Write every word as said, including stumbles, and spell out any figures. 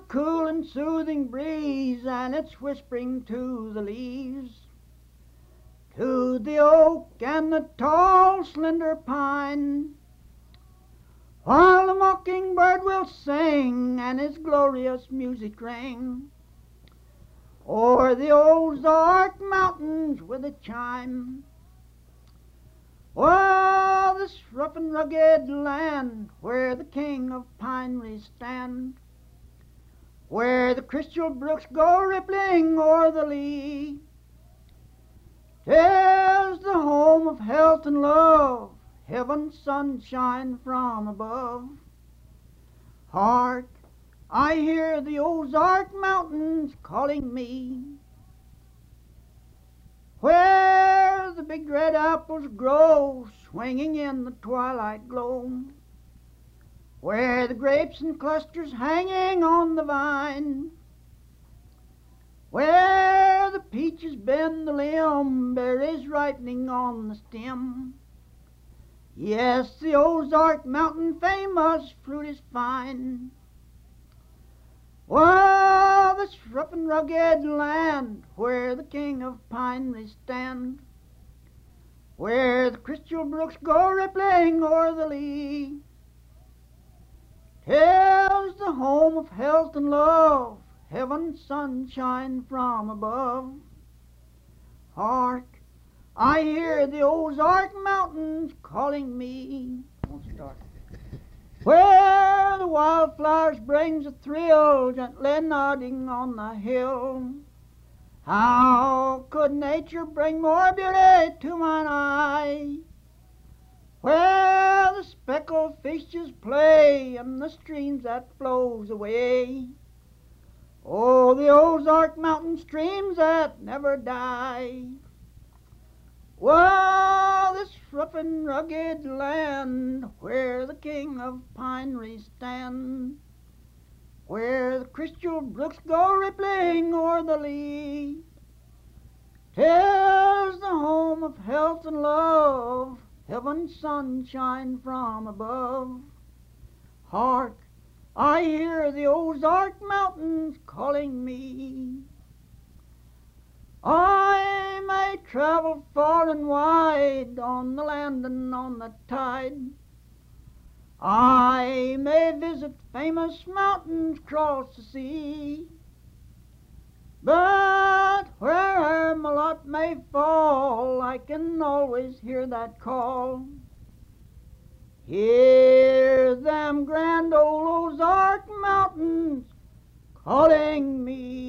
cool and soothing breeze, and it's whispering to the leaves, to the oak and the tall slender pine, while the mockingbird will sing and his glorious music ring o'er the Ozark Mountains with a chime. Oh, this rough and rugged land where the king of pineries stand, where the crystal brooks go rippling o'er the lea, 'tis the home of health and love, heaven's sunshine from above. Hark, I hear the Ozark Mountains calling me, where the big red apples grow swinging in the twilight glow, where the grapes in clusters hanging on the vine, where the peaches bend the limb, berries ripening on the stem. Yes, the Ozark Mountain famous fruit is fine. Well, this rough and rugged land where the king of pineries stand, where the crystal brooks go rippling o'er the lea, 'tis the home of health and love, heaven's sunshine from above. Hark, I hear the Ozark Mountains calling me. Won't start. Where the wildflowers brings a thrill, gently nodding on the hill. How could nature bring more beauty to mine eye? Where the speckled fishes play and the streams that flows away. Oh, the Ozark Mountain streams that never die. Well, this rough and rugged land where the king of pineries stand, where the crystal brooks go rippling o'er the lea, 'tis the home of health and love, heaven's sunshine from above. Hark, I hear the Ozark Mountains calling me. I may travel far and wide on the land and on the tide. I may visit famous mountains across the sea. But where'er my lot may fall, I can always hear that call. Hear them grand old Ozark Mountains calling me.